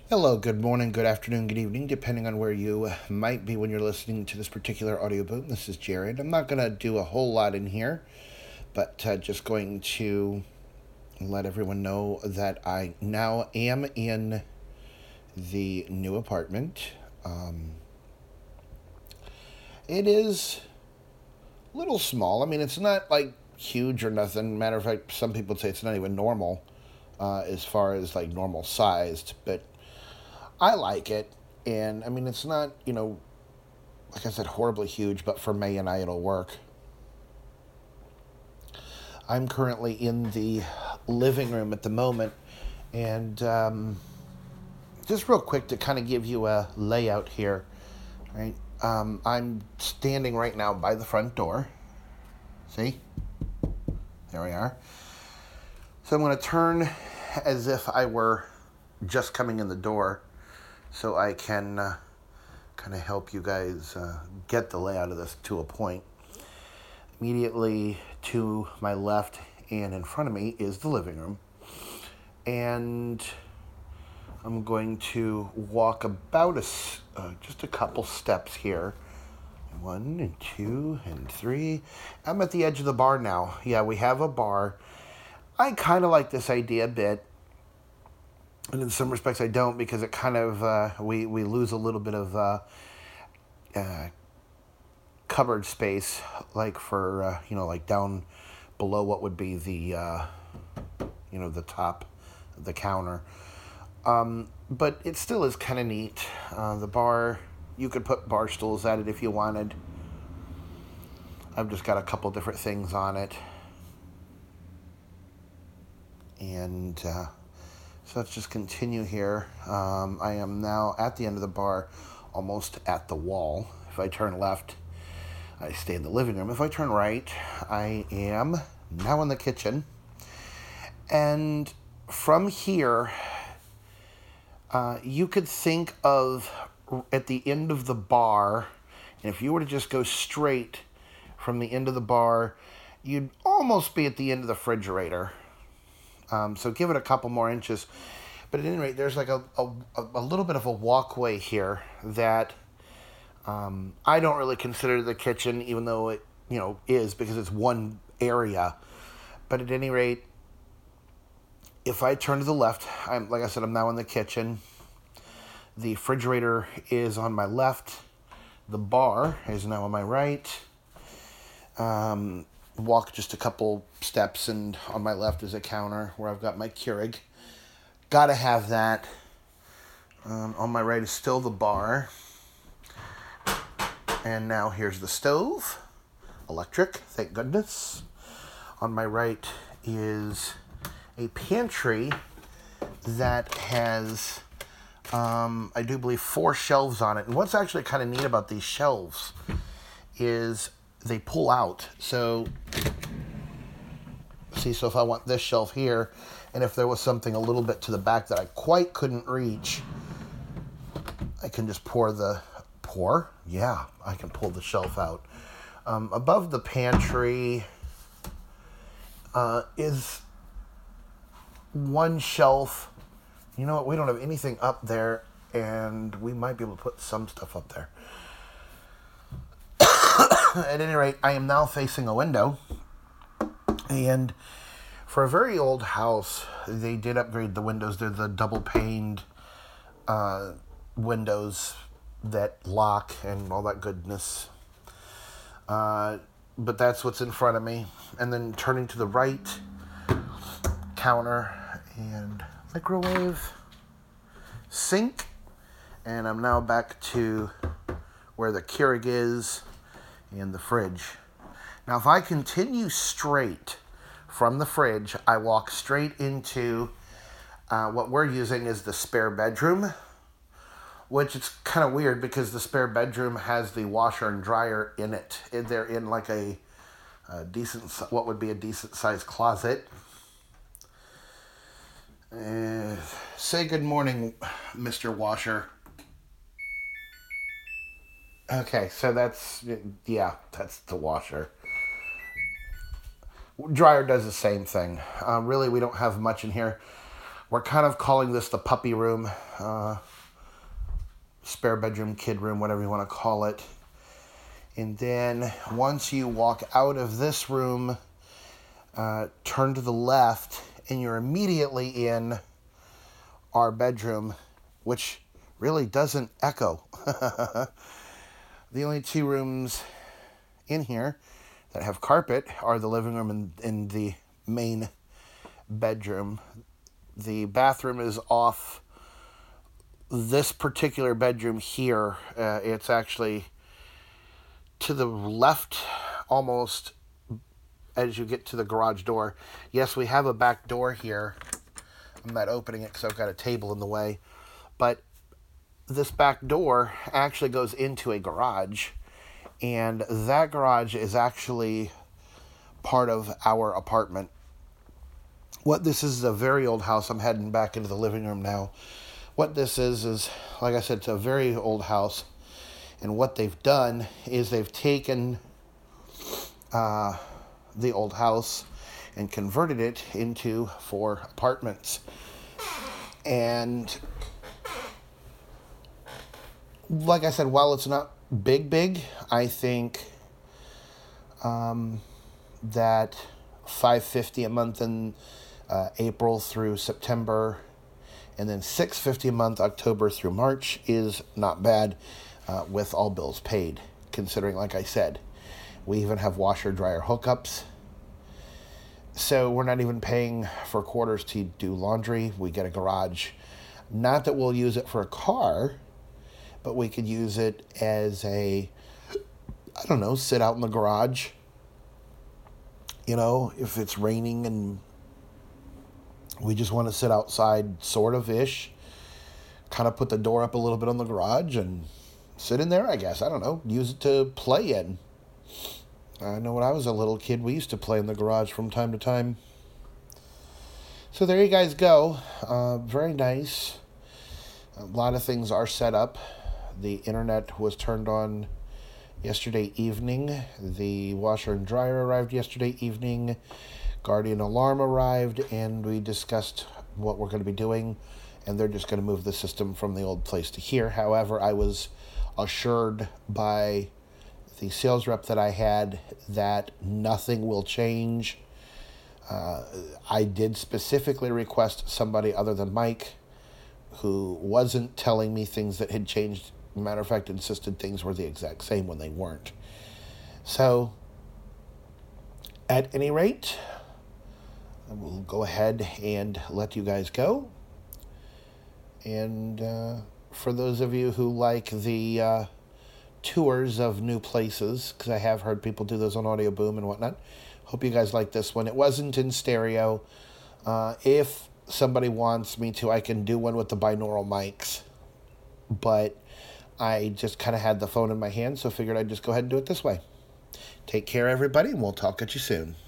Hello, good morning, good afternoon, good evening, depending on where you might be when you're listening to this particular audio boom. This is Jared. I'm not going to do a whole lot in here, but just going to let everyone know that I now am in the new apartment. Um, it is a little small. I mean, it's not like huge or nothing. Matter of fact, some people say it's not even normal as far as like normal sized, but I like it. And I mean, it's not, like I said, horribly huge, but for May and I, it'll work. I'm currently in the living room at the moment, and just real quick to kind of give you a layout here, right? I'm standing right now by the front door. See? There we are. So I'm going to turn as if I were just coming in the door so I can kind of help you guys get the layout of this to a point. Immediately to my left and in front of me is the living room. And I'm going to walk about just a couple steps here. 1 and 2 and 3. I'm at the edge of the bar now. Yeah, we have a bar. I kind of like this idea a bit. And in some respects I don't, because it kind of, we lose a little bit of cupboard space, like for, like down below what would be the top of the counter. But it still is kind of neat. The bar, you could put bar stools at it if you wanted. I've just got a couple different things on it. And so let's just continue here. I am now at the end of the bar, almost at the wall. If I turn left, I stay in the living room. If I turn right, I am now in the kitchen. And from here, you could think of at the end of the bar, and if you were to just go straight from the end of the bar, you'd almost be at the end of the refrigerator. So give it a couple more inches. But at any rate, there's like a little bit of a walkway here that I don't really consider the kitchen, even though it, is, because it's one area. But at any rate, if I turn to the left, like I said, I'm now in the kitchen. The refrigerator is on my left. The bar is now on my right. Walk just a couple steps, and on my left is a counter where I've got my Keurig. Gotta have that. On my right is still the bar. And now here's the stove. Electric, thank goodness. On my right is a pantry that has, I do believe, 4 shelves on it. And what's actually kind of neat about these shelves is they pull out. So if I want this shelf here, and if there was something a little bit to the back that I quite couldn't reach, I can just I can pull the shelf out. Above the pantry is one shelf. You know what? We don't have anything up there, and we might be able to put some stuff up there. At any rate, I am now facing a window, and for a very old house, they did upgrade the windows. They're the double-paned windows that lock and all that goodness. But that's what's in front of me. And then turning to the right, counter and microwave, sink, and I'm now back to where the Keurig is and the fridge. Now, if I continue straight from the fridge, I walk straight into what we're using is the spare bedroom, which is kind of weird because the spare bedroom has the washer and dryer in it. They're in like a decent, what would be a decent sized closet. Say good morning, Mr. Washer. Okay, so that's the washer. Dryer does the same thing. Really, we don't have much in here. We're kind of calling this the puppy room, spare bedroom, kid room, whatever you want to call it. And then once you walk out of this room, turn to the left, and you're immediately in our bedroom, which really doesn't echo. The only two rooms in here that have carpet are the living room and the main bedroom. The bathroom is off this particular bedroom here. It's actually to the left almost as you get to the garage door. Yes, we have a back door here. I'm not opening it because I've got a table in the way. But this back door actually goes into a garage. And that garage is actually part of our apartment. What this is a very old house. I'm heading back into the living room now. What this is, like I said, it's a very old house. And what they've done is they've taken the old house and converted it into 4 apartments. And like I said, while it's not big, I think that $550 a month in April through September, and then $650 a month October through March is not bad with all bills paid, considering, like I said, we even have washer dryer hookups. So we're not even paying for quarters to do laundry. We get a garage. Not that we'll use it for a car, but we could use it as a, I don't know, sit out in the garage. You know, if it's raining and we just want to sit outside, sort of-ish, kind of put the door up a little bit on the garage and sit in there, I guess. I don't know. Use it to play in. I know when I was a little kid, we used to play in the garage from time to time. So there you guys go. Very nice. A lot of things are set up. The internet was turned on yesterday evening. The washer and dryer arrived yesterday evening. Guardian alarm arrived, and we discussed what we're going to be doing, and they're just going to move the system from the old place to here. However, I was assured by the sales rep that I had that nothing will change. I did specifically request somebody other than Mike, who wasn't telling me things that had changed. Matter of fact, insisted things were the exact same when they weren't. So, at any rate, I will go ahead and let you guys go. And for those of you who like the tours of new places, because I have heard people do those on Audio Boom and whatnot, hope you guys like this one. It wasn't in stereo. If somebody wants me to, I can do one with the binaural mics. But I just kind of had the phone in my hand, so figured I'd just go ahead and do it this way. Take care, everybody, and we'll talk at you soon.